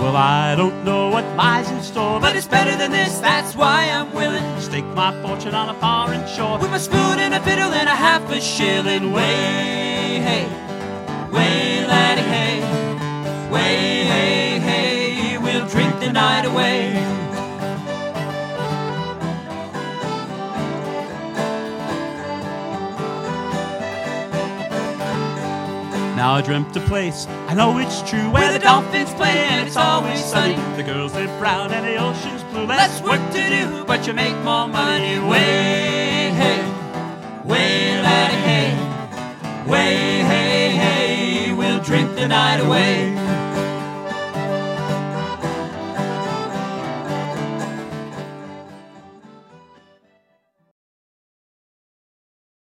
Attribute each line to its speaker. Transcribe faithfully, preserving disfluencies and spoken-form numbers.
Speaker 1: Well, I don't know what lies in store, but it's better than this, that's why I'm willing to stake my fortune on a foreign shore, with a spoon and a fiddle and a half a shilling. Way, hey, way, laddie, hey, way, hey, hey, we'll drink the night away. Now I dreamt a place, I know it's true, where the dolphins play and it's always sunny. The girls live brown and the ocean's blue. Less work to do, but you make more money. Way, hey, way, laddie, hey, way, hey, hey, we'll drink the night away.